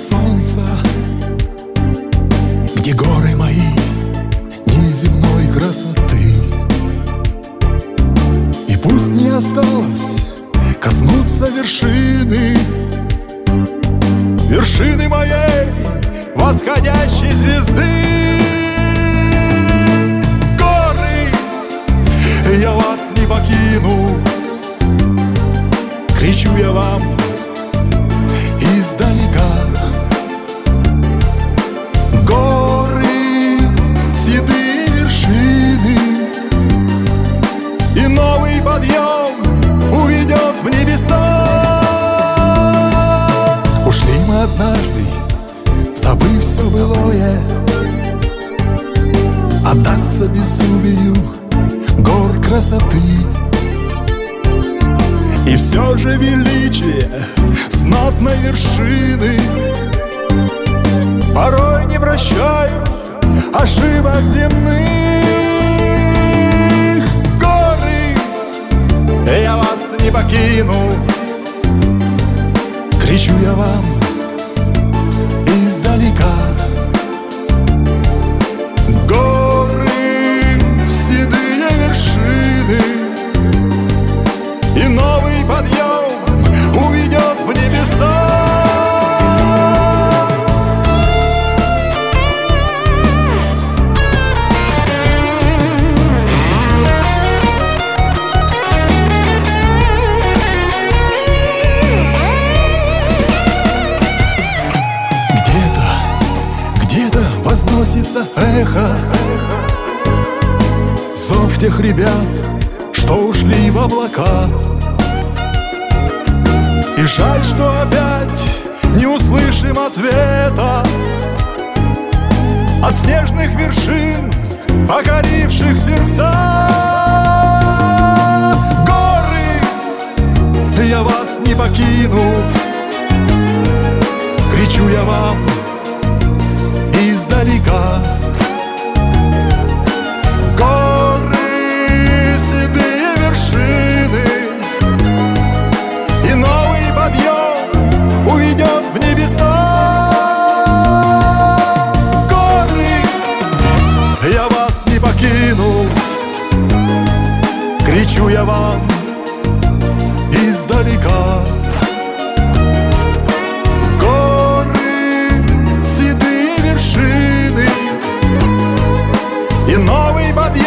солнца, где горы мои неземной красоты. И пусть не осталось коснуться вершины, вершины моей восходящей звезды. Горы, я вас не покину, кричу я вам издалека. Горы, седые вершины, и новый подъем уведет в небеса. Ушли мы однажды, забыв все былое, отдастся безумию гор красоты. И все же величие знатной вершины порой не прощают ошибок земных. Горы, я вас не покину, кричу я вам издалека. Горы, седые вершины, и новый подъем уведет в небеса. Где-то возносится эхо, зов тех ребят, что ушли в облака. И жаль, что опять не услышим ответа от снежных вершин, покоривших сердца. Горы, я вас не покину, кричу я вам издалека. Горы, седые вершины, и новый подъем уведет в небеса. Горы, я вас не покину, кричу я вам издалека. Горы, седые вершины, и новый подъем